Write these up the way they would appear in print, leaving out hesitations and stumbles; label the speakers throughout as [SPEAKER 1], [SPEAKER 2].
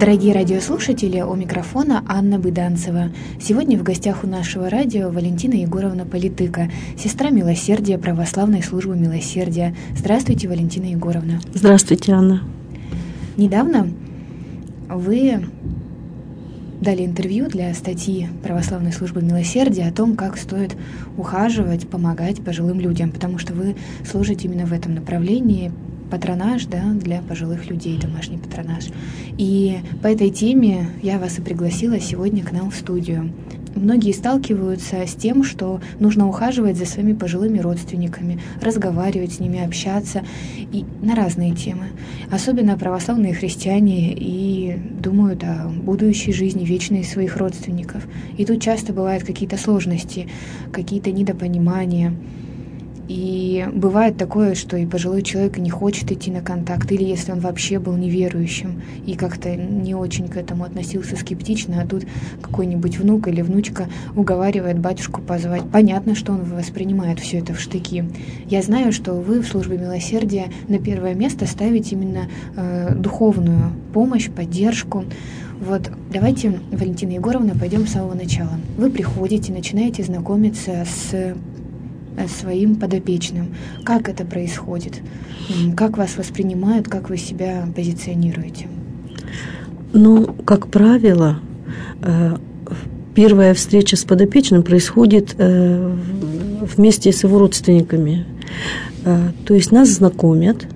[SPEAKER 1] Дорогие радиослушатели, у микрофона Анна Быданцева. Сегодня в гостях у нашего радио Валентина Егоровна Политыка, сестра Милосердия Православной службы Милосердия. Здравствуйте, Валентина Егоровна.
[SPEAKER 2] Здравствуйте, Анна.
[SPEAKER 1] Недавно вы дали интервью для статьи Православной службы Милосердия о том, как стоит ухаживать, помогать пожилым людям, потому что вы служите именно в этом направлении, патронаж, да, для пожилых людей, домашний патронаж. И по этой теме я вас и пригласила сегодня к нам в студию. Многие сталкиваются с тем, что нужно ухаживать за своими пожилыми родственниками, разговаривать с ними, общаться и на разные темы. Особенно православные христиане и думают о будущей жизни вечной своих родственников. И тут часто бывают какие-то сложности, какие-то недопонимания. И бывает такое, что и пожилой человек не хочет идти на контакт, или если он вообще был неверующим и как-то не очень к этому относился скептично, а тут какой-нибудь внук или внучка уговаривает батюшку позвать. Понятно, что он воспринимает все это в штыки. Я знаю, что вы в службе милосердия на первое место ставите именно духовную помощь, поддержку. Вот давайте, Валентина Егоровна, пойдем с самого начала. Вы приходите, начинаете знакомиться с своим подопечным. Как это происходит? Как вас воспринимают, как вы себя позиционируете?
[SPEAKER 2] Ну, как правило, первая встреча с подопечным происходит вместе с его родственниками. То есть нас знакомят,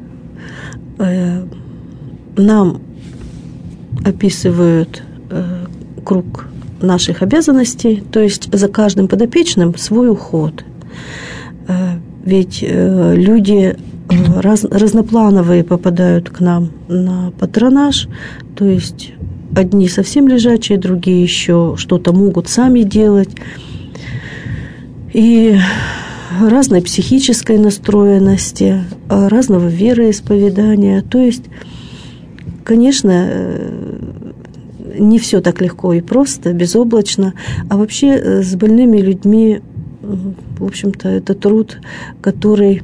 [SPEAKER 2] нам описывают круг наших обязанностей, то есть за каждым подопечным свой уход. Ведь люди разноплановые попадают к нам на патронаж, то есть одни совсем лежачие, другие еще что-то могут сами делать, и разной психической настроенности, разного вероисповедания. То есть, конечно, не все так легко и просто, безоблачно, а вообще с больными людьми, в общем-то, это труд, который,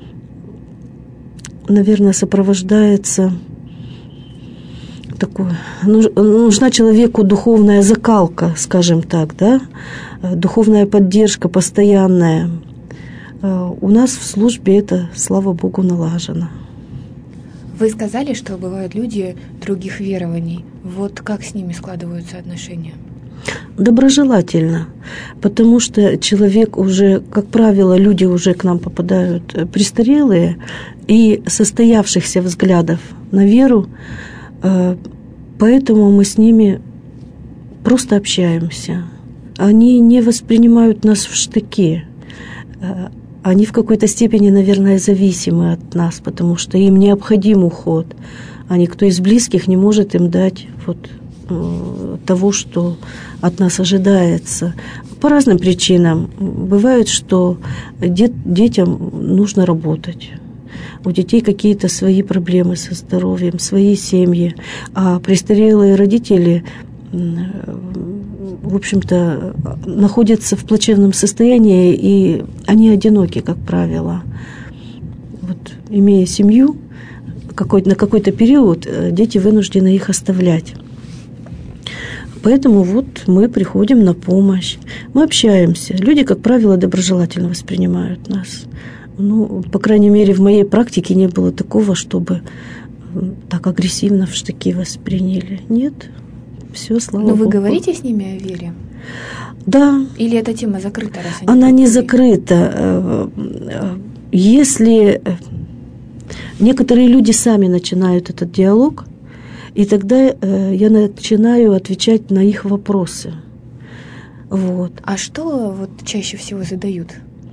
[SPEAKER 2] наверное, сопровождается такой... Нужна человеку духовная закалка, скажем так, да? Духовная поддержка постоянная. У нас в службе это, слава Богу, налажено.
[SPEAKER 1] Вы сказали, что бывают люди других верований. Вот как с ними складываются отношения?
[SPEAKER 2] Доброжелательно, потому что человек уже, как правило, люди уже к нам попадают престарелые и состоявшихся взглядов на веру, поэтому мы с ними просто общаемся. Они не воспринимают нас в штыки, они в какой-то степени, наверное, зависимы от нас, потому что им необходим уход, а никто из близких не может им дать вот того, что от нас ожидается. По разным причинам. Бывает, что детям нужно работать. У детей какие-то свои проблемы со здоровьем, свои семьи. А престарелые родители, в общем-то, находятся в плачевном состоянии, и они одиноки, как правило. Вот, имея семью, на какой-то период дети вынуждены их оставлять. Поэтому вот мы приходим на помощь, мы общаемся. Люди, как правило, доброжелательно воспринимают нас. Ну, по крайней мере, в моей практике не было такого, чтобы так агрессивно в штыки восприняли. Нет, все, слава Богу.
[SPEAKER 1] Но вы говорите с ними о вере?
[SPEAKER 2] Да.
[SPEAKER 1] Или эта тема закрыта?
[SPEAKER 2] Она не закрыта. Если некоторые люди сами начинают этот диалог, и тогда я начинаю отвечать на их вопросы. Вот.
[SPEAKER 1] А что вот чаще всего задают?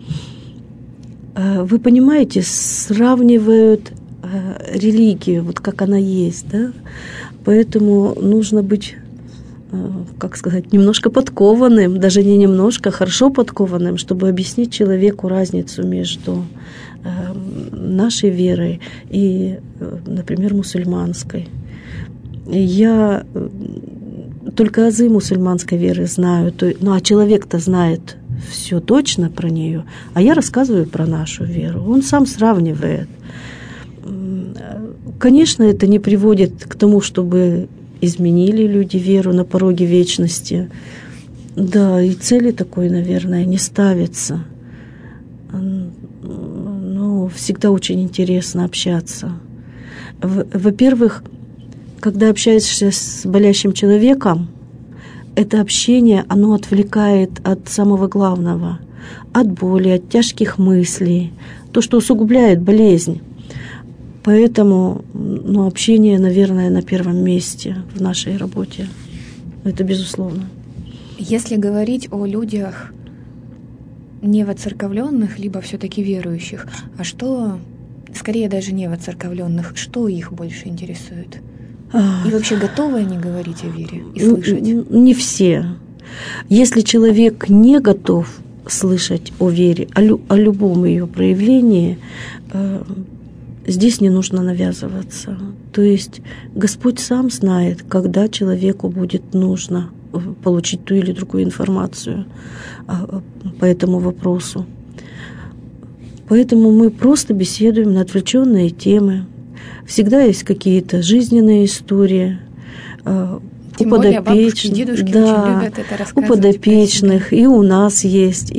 [SPEAKER 2] Вы понимаете, сравнивают религию, вот как она есть, да? Поэтому нужно быть, как сказать, немножко подкованным, даже не немножко, хорошо подкованным, чтобы объяснить человеку разницу между нашей верой и, например, мусульманской. Я только азы мусульманской веры знаю, а человек-то знает все точно про нее, а я рассказываю про нашу веру. Он сам сравнивает. Конечно, это не приводит к тому, чтобы изменили люди веру на пороге вечности. Да, и цели такой, наверное, не ставится. Но всегда очень интересно общаться. Во-первых, когда общаешься с болящим человеком, это общение, оно отвлекает от самого главного, от боли, от тяжких мыслей, то, что усугубляет болезнь. Поэтому общение, наверное, на первом месте в нашей работе. Это безусловно.
[SPEAKER 1] Если говорить о людях не воцерковленных, либо все-таки верующих, а что, скорее даже не воцерковленных, что их больше интересует? И вообще готовы они говорить о вере и слышать?
[SPEAKER 2] Не все. Если человек не готов слышать о вере, о любом ее проявлении, здесь не нужно навязываться. То есть Господь сам знает, когда человеку будет нужно получить ту или другую информацию по этому вопросу. Поэтому мы просто беседуем на отвлеченные темы. Всегда есть какие-то жизненные истории.
[SPEAKER 1] Тем более бабушки и дедушки очень любят это рассказывать.
[SPEAKER 2] У подопечных, и у нас есть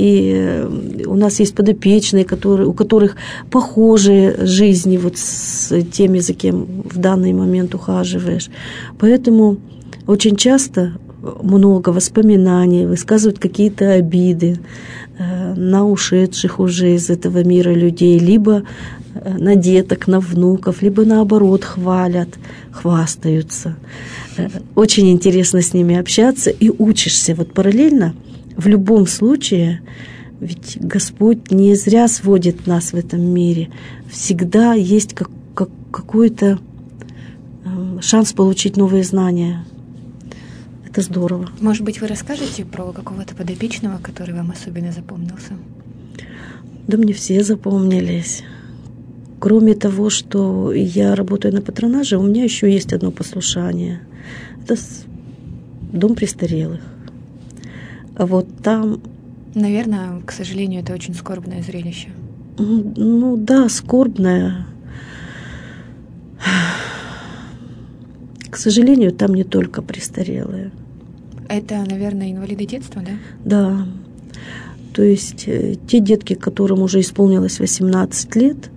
[SPEAKER 2] подопечные, у которых похожие жизни вот с теми, за кем в данный момент ухаживаешь. Поэтому очень часто много воспоминаний, высказывают какие-то обиды на ушедших уже из этого мира людей, либо на деток, на внуков, либо наоборот хвалят, хвастаются. Очень интересно с ними общаться и учишься. Вот параллельно в любом случае, ведь Господь не зря сводит нас в этом мире. Всегда есть какой-то шанс получить новые знания. Это здорово.
[SPEAKER 1] Может быть, вы расскажете про какого-то подопечного, который вам особенно запомнился?
[SPEAKER 2] Да мне все запомнились. Кроме того, что я работаю на патронаже, у меня еще есть одно послушание. Это дом престарелых. А вот там...
[SPEAKER 1] Наверное, к сожалению, это очень скорбное зрелище.
[SPEAKER 2] Ну да, скорбное. К сожалению, там не только престарелые.
[SPEAKER 1] Это, наверное, инвалиды детства, да?
[SPEAKER 2] Да. То есть те детки, которым уже исполнилось 18 лет,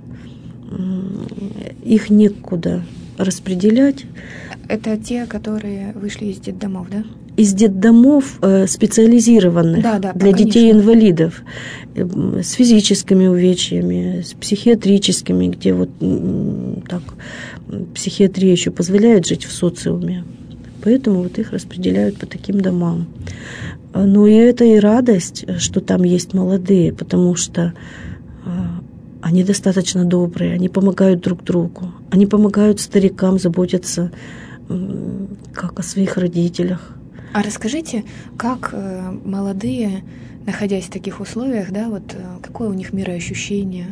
[SPEAKER 2] их некуда распределять.
[SPEAKER 1] Это те, которые вышли из детдомов, да?
[SPEAKER 2] Из детдомов специализированных для детей-инвалидов с физическими увечьями, с психиатрическими, где вот так психиатрия еще позволяет жить в социуме. Поэтому вот их распределяют по таким домам. Но и это и радость, что там есть молодые, потому что они достаточно добрые, они помогают друг другу, они помогают старикам заботиться как о своих родителях.
[SPEAKER 1] А расскажите, как молодые, находясь в таких условиях, да, вот какое у них мироощущение?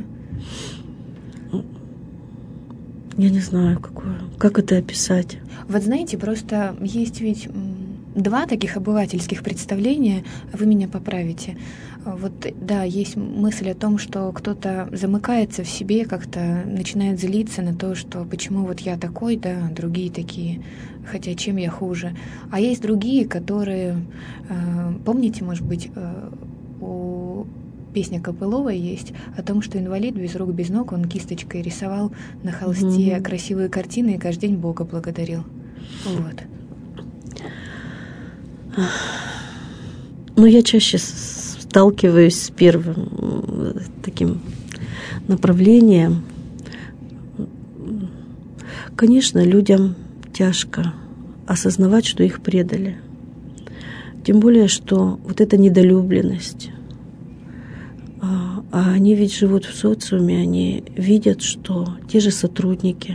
[SPEAKER 2] Я не знаю, какое. Как это описать?
[SPEAKER 1] Вот знаете, просто есть ведь два таких обывательских представления, вы меня поправите. Вот, да, есть мысль о том, что кто-то замыкается в себе, как-то начинает злиться на то, что почему вот я такой, да, другие такие, хотя чем я хуже. А есть другие, которые, помните, может быть, у песня Копыловой есть о том, что инвалид без рук, без ног, он кисточкой рисовал на холсте красивые картины и каждый день Бога благодарил. Вот.
[SPEAKER 2] Ну, я чаще сталкиваюсь с первым таким направлением. Конечно, людям тяжко осознавать, что их предали. Тем более, что вот эта недолюбленность. А они ведь живут в социуме, они видят, что те же сотрудники,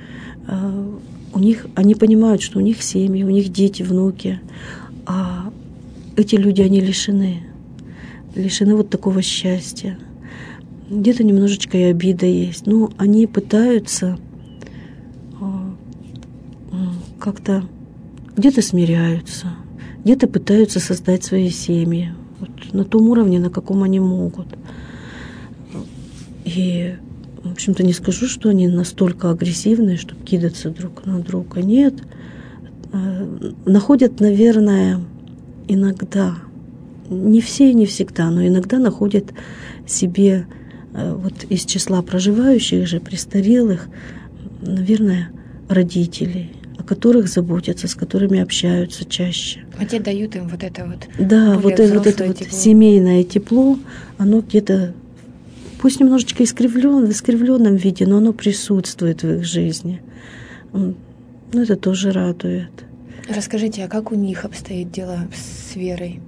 [SPEAKER 2] они понимают, что у них семьи, у них дети, внуки, а эти люди, они лишены вот такого счастья. Где-то немножечко и обида есть, но они пытаются как-то, где-то смиряются, где-то пытаются создать свои семьи вот на том уровне, на каком они могут. И, в общем-то, не скажу, что они настолько агрессивные, чтобы кидаться друг на друга. Нет. находят, наверное, иногда, не все и не всегда, но иногда находят себе вот из числа проживающих же престарелых, наверное, родителей, о которых заботятся, с которыми общаются чаще.
[SPEAKER 1] А те дают им вот это вот.
[SPEAKER 2] Да, вот это вот семейное тепло, оно где-то, пусть немножечко в искривленном виде, но оно присутствует в их жизни. Ну, это тоже радует.
[SPEAKER 1] Расскажите, а как у них обстоят дела с верой?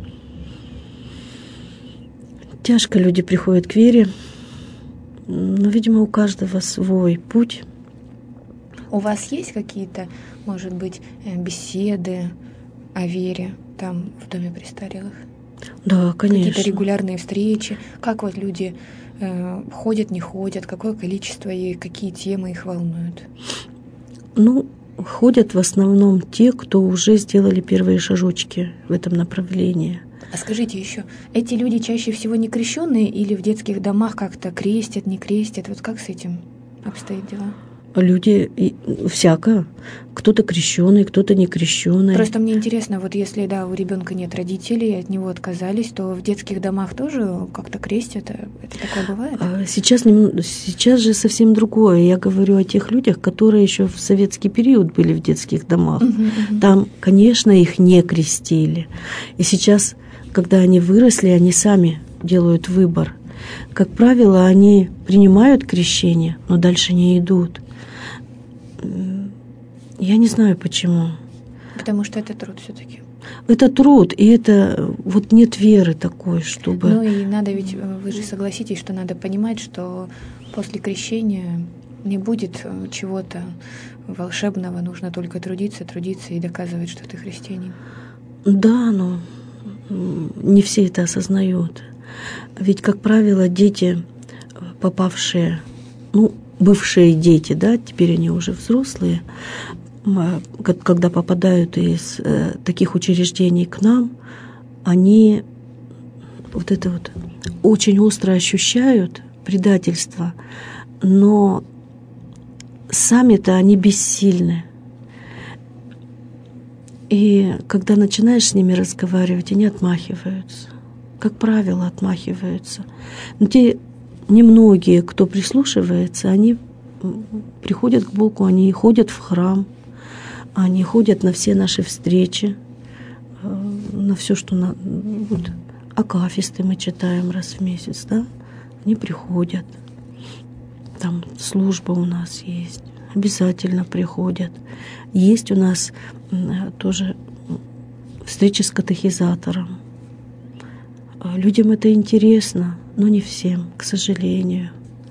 [SPEAKER 2] Тяжко люди приходят к вере, но, видимо, у каждого свой путь.
[SPEAKER 1] У вас есть какие-то, может быть, беседы о вере там, в доме престарелых?
[SPEAKER 2] Да, конечно.
[SPEAKER 1] Какие-то регулярные встречи? Как вот люди ходят, не ходят? Какое количество и какие темы их волнуют?
[SPEAKER 2] Ну, ходят в основном те, кто уже сделали первые шажочки в этом направлении.
[SPEAKER 1] А скажите еще, эти люди чаще всего не крещенные или в детских домах как-то крестят, не крестят? Вот как с этим обстоят дела?
[SPEAKER 2] Люди всяко. Кто-то крещеный, кто-то не крещеный.
[SPEAKER 1] Просто мне интересно, вот если, да, у ребенка нет родителей, от него отказались, то в детских домах тоже как-то крестят? Это такое бывает?
[SPEAKER 2] Сейчас же совсем другое. Я говорю о тех людях, которые еще в советский период были в детских домах. Там, конечно, их не крестили. И сейчас, когда они выросли, они сами делают выбор. Как правило, они принимают крещение, но дальше не идут. Я не знаю почему.
[SPEAKER 1] Потому что это труд все-таки.
[SPEAKER 2] Это труд, и это вот нет веры такой, чтобы...
[SPEAKER 1] Ну и надо ведь, вы же согласитесь, что надо понимать, что после крещения не будет чего-то волшебного, нужно только трудиться и доказывать, что ты христианин.
[SPEAKER 2] Да, но не все это осознают. Ведь, как правило, дети, попавшие, бывшие дети, да, теперь они уже взрослые, когда попадают из таких учреждений к нам, они вот это вот очень остро ощущают предательство, но сами-то они бессильны. И когда начинаешь с ними разговаривать, они отмахиваются. Как правило, отмахиваются. Но те немногие, кто прислушивается, они приходят к Богу, они ходят в храм, они ходят на все наши встречи, на все, что вот, акафисты мы читаем раз в месяц, да? Они приходят. Там служба у нас есть, обязательно приходят. Есть у нас тоже встречи с катехизатором. Людям это интересно, но не всем, к сожалению.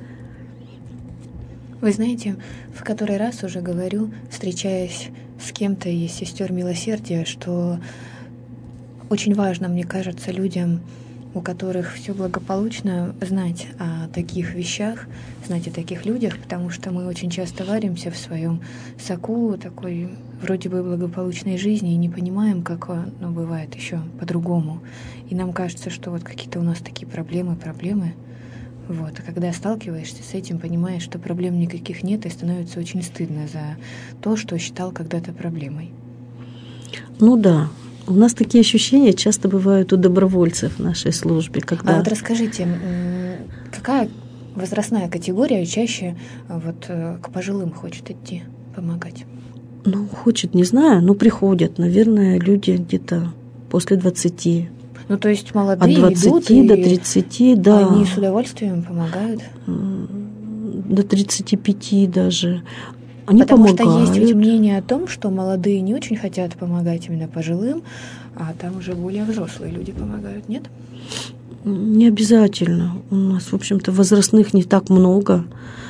[SPEAKER 1] Вы знаете, в который раз уже говорю, встречаясь с кем-то из сестер милосердия, что очень важно, мне кажется, людям, у которых все благополучно, знать о таких вещах, знать о таких людях, потому что мы очень часто варимся в своем соку такой вроде бы благополучной жизни и не понимаем, как оно бывает еще по-другому. И нам кажется, что вот какие-то у нас такие проблемы. Вот. А когда сталкиваешься с этим, понимаешь, что проблем никаких нет, и становится очень стыдно за то, что считал когда-то проблемой.
[SPEAKER 2] Ну да. У нас такие ощущения часто бывают у добровольцев в нашей службе. Когда...
[SPEAKER 1] А вот расскажите, какая возрастная категория чаще вот к пожилым хочет идти помогать?
[SPEAKER 2] Хочет, не знаю, но приходят, наверное, люди где-то после 20.
[SPEAKER 1] То есть молодые
[SPEAKER 2] от 20
[SPEAKER 1] идут,
[SPEAKER 2] до 30, да.
[SPEAKER 1] Они с удовольствием помогают?
[SPEAKER 2] До 35 даже. Они
[SPEAKER 1] Потому
[SPEAKER 2] помогают.
[SPEAKER 1] что есть ведь мнение о том, что молодые не очень хотят помогать именно пожилым, а там уже более взрослые люди помогают, нет?
[SPEAKER 2] Не обязательно. У нас, в общем-то, возрастных не так много.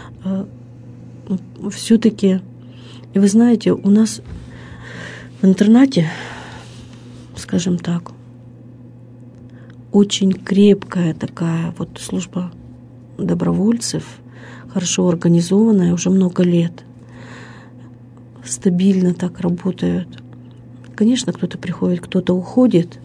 [SPEAKER 2] Все-таки, и вы знаете, у нас в интернате, скажем так, очень крепкая такая вот служба добровольцев, хорошо организованная уже много лет. Стабильно так работают. Конечно, кто-то приходит, кто-то уходит,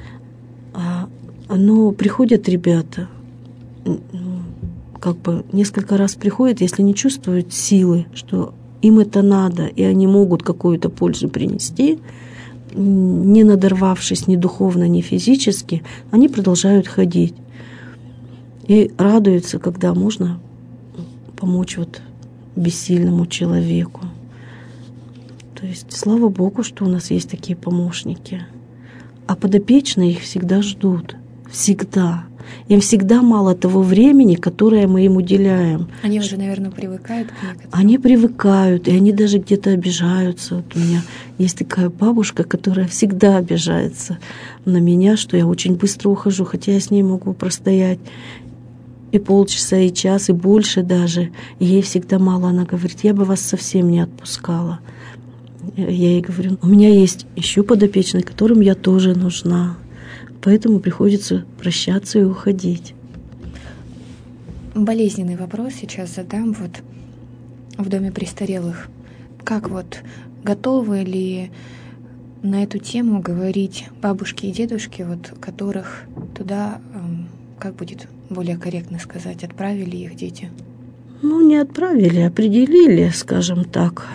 [SPEAKER 2] но приходят ребята, как бы несколько раз приходят, если не чувствуют силы, что им это надо, и они могут какую-то пользу принести, не надорвавшись ни духовно, ни физически, они продолжают ходить. И радуются, когда можно помочь вот бессильному человеку. То есть, слава Богу, что у нас есть такие помощники. А подопечные их всегда ждут. Всегда. Им всегда мало того времени, которое мы им уделяем.
[SPEAKER 1] Они уже, наверное, привыкают к некоторым.
[SPEAKER 2] Они привыкают, и они даже где-то обижаются. Вот у меня есть такая бабушка, которая всегда обижается на меня, что я очень быстро ухожу, хотя я с ней могу простоять и полчаса, и час, и больше даже. И ей всегда мало. Она говорит: я бы вас совсем не отпускала. Я ей говорю: у меня есть еще подопечные, которым я тоже нужна. Поэтому приходится прощаться и уходить.
[SPEAKER 1] Болезненный вопрос сейчас задам вот в доме престарелых. Как вот готовы ли на эту тему говорить бабушки и дедушки, вот которых туда, как будет более корректно сказать, отправили их дети?
[SPEAKER 2] Ну, не отправили, определили, скажем так.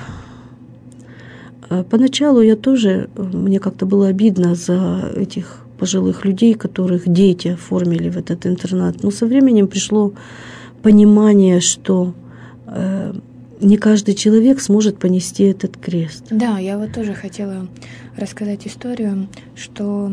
[SPEAKER 2] Поначалу я тоже, мне как-то было обидно за этих пожилых людей, которых дети оформили в этот интернат. Но со временем пришло понимание, что не каждый человек сможет понести этот крест.
[SPEAKER 1] Да, я вот тоже хотела рассказать историю, что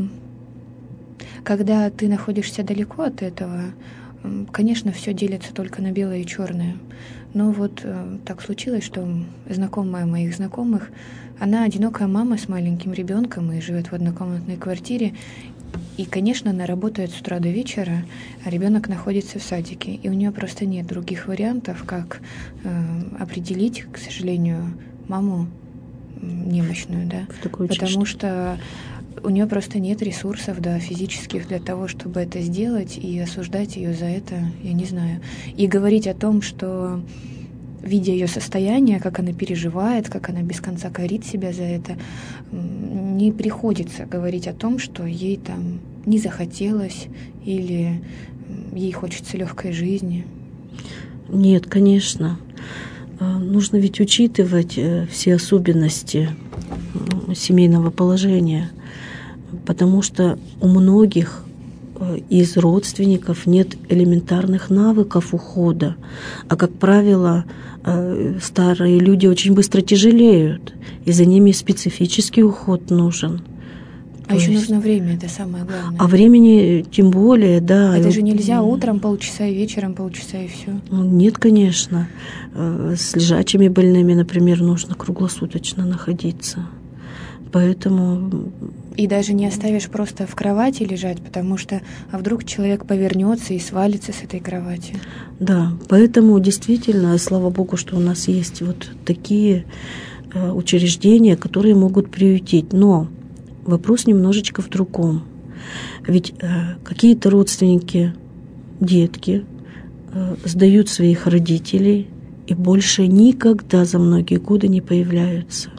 [SPEAKER 1] когда ты находишься далеко от этого, конечно, все делится только на белое и черное. Но вот так случилось, что знакомая моих знакомых, она одинокая мама с маленьким ребенком и живет в однокомнатной квартире. И, конечно, она работает с утра до вечера, а ребенок находится в садике. И у нее просто нет других вариантов, как определить, к сожалению, маму немощную, да, потому что у нее просто нет ресурсов, да, физических для того, чтобы это сделать, и осуждать ее за это, я не знаю. И говорить о том, что, видя ее состояние, как она переживает, как она без конца корит себя за это, не приходится говорить о том, что ей там не захотелось или ей хочется легкой жизни.
[SPEAKER 2] Нет, конечно. Нужно ведь учитывать все особенности семейного положения, потому что у многих из родственников нет элементарных навыков ухода. А, как правило, старые люди очень быстро тяжелеют, и за ними специфический уход нужен.
[SPEAKER 1] А еще нужно время, это самое главное.
[SPEAKER 2] А времени тем более, да.
[SPEAKER 1] Это же нельзя утром полчаса и вечером полчаса и все.
[SPEAKER 2] Нет, конечно. С лежачими больными, например, нужно круглосуточно находиться. Поэтому...
[SPEAKER 1] И даже не оставишь просто в кровати лежать, потому что а вдруг человек повернется и свалится с этой кровати.
[SPEAKER 2] Да, поэтому действительно, слава Богу, что у нас есть вот такие учреждения, которые могут приютить. Но вопрос немножечко в другом. Ведь какие-то родственники, детки, сдают своих родителей и больше никогда за многие годы не появляются.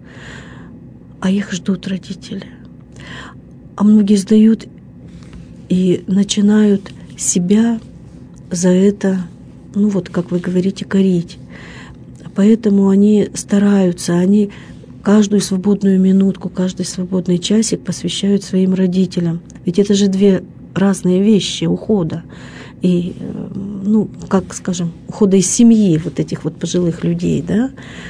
[SPEAKER 2] А их ждут родители. А многие сдают и начинают себя за это, ну вот, как вы говорите, корить. Поэтому они стараются, они каждую свободную минутку, каждый свободный часик посвящают своим родителям. Ведь это же две разные вещи ухода. И, ну, как скажем, ухода из семьи вот этих вот пожилых людей, да?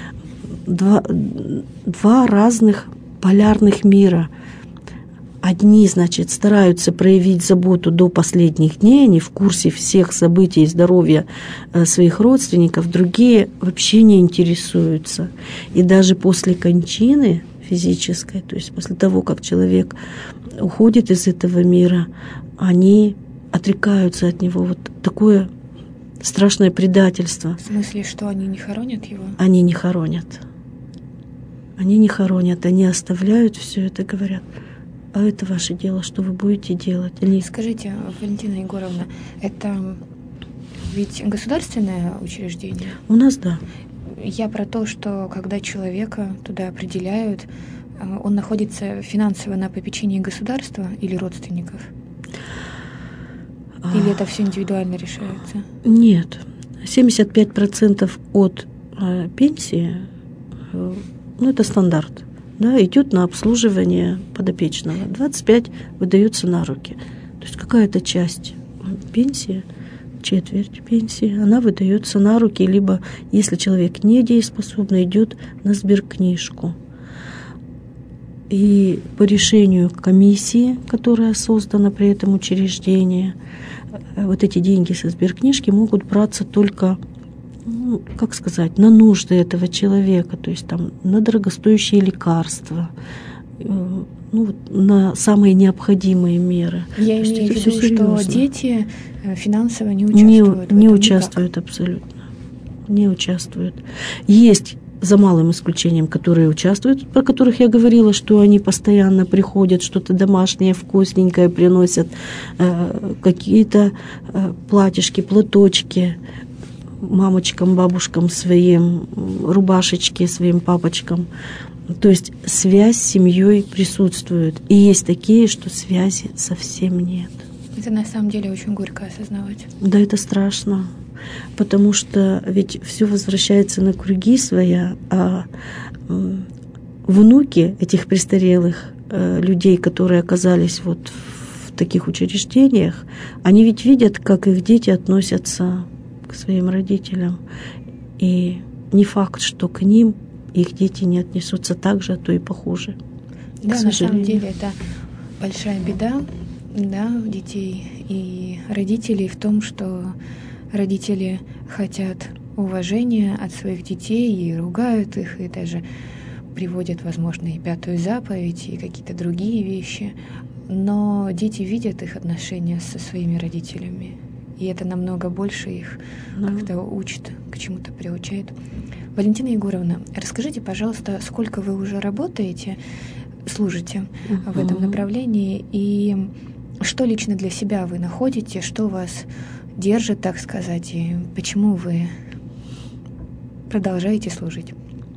[SPEAKER 2] Два разных полярных мира. Одни, значит, стараются проявить заботу до последних дней, они в курсе всех событий здоровья своих родственников, другие вообще не интересуются. И даже после кончины физической, то есть после того, как человек уходит из этого мира, они отрекаются от него. Вот такое страшное предательство.
[SPEAKER 1] В смысле, что они не хоронят его?
[SPEAKER 2] Они не хоронят. Они не хоронят, они оставляют все это, говорят: а это ваше дело, что вы будете делать?
[SPEAKER 1] Скажите, Валентина Егоровна, это ведь государственное учреждение?
[SPEAKER 2] У нас, да.
[SPEAKER 1] Я про то, что когда человека туда определяют, он находится финансово на попечении государства или родственников? Или это все индивидуально решается?
[SPEAKER 2] Нет. 75% от пенсии это стандарт, да, идет на обслуживание подопечного. 25 выдаются на руки. То есть какая-то часть пенсии, четверть пенсии, она выдается на руки, либо, если человек недееспособный, идет на сберкнижку. И по решению комиссии, которая создана при этом учреждении, вот эти деньги со сберкнижки могут браться только, на нужды этого человека, то есть там на дорогостоящие лекарства, на самые необходимые меры.
[SPEAKER 1] Я имею в виду, что дети финансово не участвуют.
[SPEAKER 2] Не участвуют абсолютно. Не участвуют. Есть, за малым исключением, которые участвуют, про которых я говорила, что они постоянно приходят, что-то домашнее, вкусненькое приносят, какие-то платьишки, платочки мамочкам, бабушкам своим, рубашечки своим папочкам. То есть связь с семьей присутствует. И есть такие, что связи совсем нет.
[SPEAKER 1] Это на самом деле очень горько осознавать.
[SPEAKER 2] Да, это страшно. Потому что ведь все возвращается на круги своя, а внуки этих престарелых людей, которые оказались вот в таких учреждениях, они ведь видят, как их дети относятся к своим родителям. И не факт, что к ним их дети не отнесутся так же, а то и похуже.
[SPEAKER 1] Да, на самом деле это большая беда, да, детей и родителей в том, что родители хотят уважения от своих детей и ругают их, и даже приводят, возможно, и 5-ю заповедь, и какие-то другие вещи. Но дети видят их отношения со своими родителями, и это намного больше их как-то учит, к чему-то приучает. Валентина Егоровна, расскажите, пожалуйста, сколько вы уже работаете, служите в этом направлении, и что лично для себя вы находите, что вас держит, так сказать, и почему вы продолжаете служить?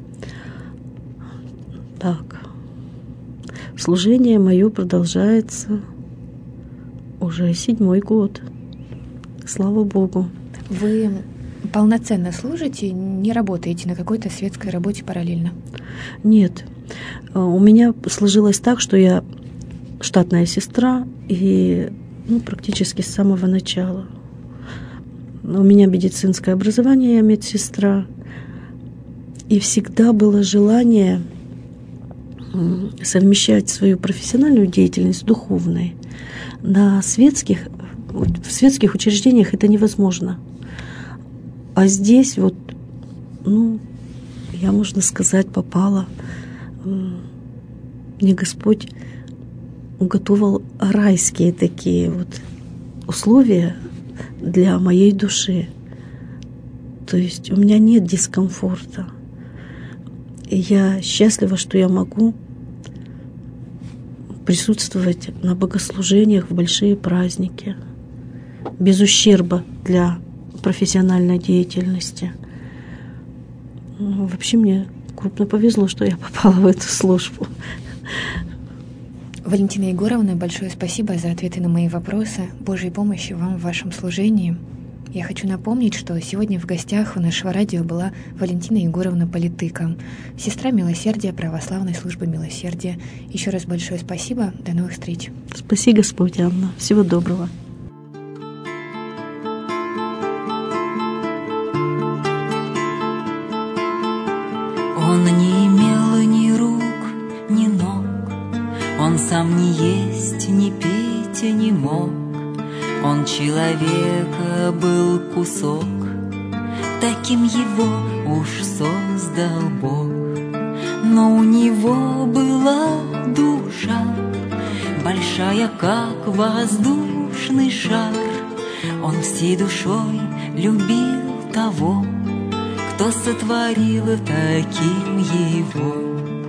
[SPEAKER 2] Так, служение мое продолжается уже 7-й год. Слава Богу.
[SPEAKER 1] Вы полноценно служите, не работаете на какой-то светской работе параллельно?
[SPEAKER 2] Нет. У меня сложилось так, что я штатная сестра и практически с самого начала. У меня медицинское образование, я медсестра. И всегда было желание совмещать свою профессиональную деятельность с духовной. В светских учреждениях это невозможно. А здесь я, можно сказать, попала. Мне Господь уготовил райские такие условия для моей души. То есть у меня нет дискомфорта. И я счастлива, что я могу присутствовать на богослужениях в большие праздники без ущерба для профессиональной деятельности. Вообще мне крупно повезло, что я попала в эту службу.
[SPEAKER 1] Валентина Егоровна, большое спасибо за ответы на мои вопросы. Божьей помощи вам в вашем служении. Я хочу напомнить, что сегодня в гостях у нашего радио была Валентина Егоровна Политыка, сестра милосердия Православной службы милосердия. Еще раз большое спасибо. До новых встреч.
[SPEAKER 2] Спаси Господь, Анна. Всего доброго.
[SPEAKER 3] Он не имел ни рук, ни ног, он сам не есть, ни пить не мог. Он человека был кусок, таким его уж создал Бог. Но у него была душа, большая, как воздушный шар. Он всей душой любил того, кто сотворил таким его.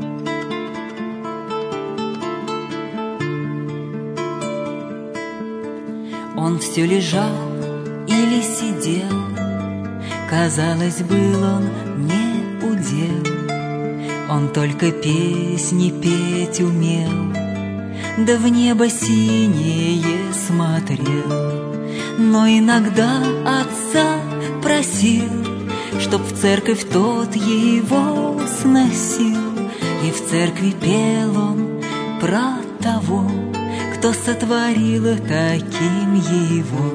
[SPEAKER 3] Он все лежал или сидел, казалось, был он не удел. Он только песни петь умел, да в небо синее смотрел. Но иногда отца просил, чтоб в церковь тот его сносил. И в церкви пел он про того, кто сотворил таким его.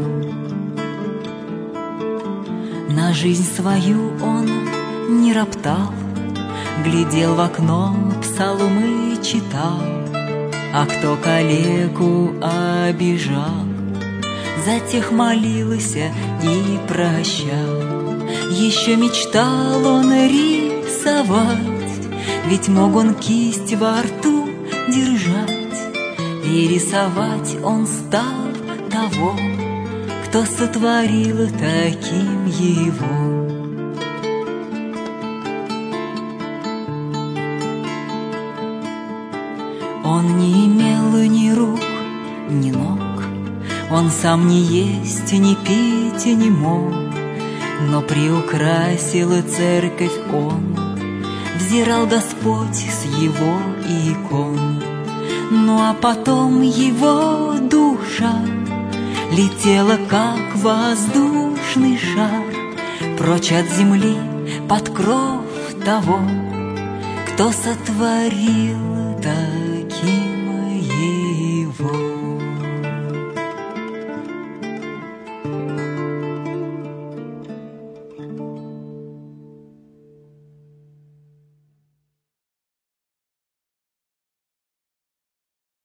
[SPEAKER 3] На жизнь свою он не роптал, глядел в окно, псалмы читал. А кто калеку обижал, за тех молился и прощал. Еще мечтал он рисовать, ведь мог он кисть во рту держать. И рисовать он стал того, кто сотворил таким его. Он не имел ни рук, ни ног, он сам не есть, не пить не мог, но приукрасил церковь он, взирал Господь с его икон. Ну а потом его душа летела, как воздушный шар, прочь от земли под кров того, кто сотворил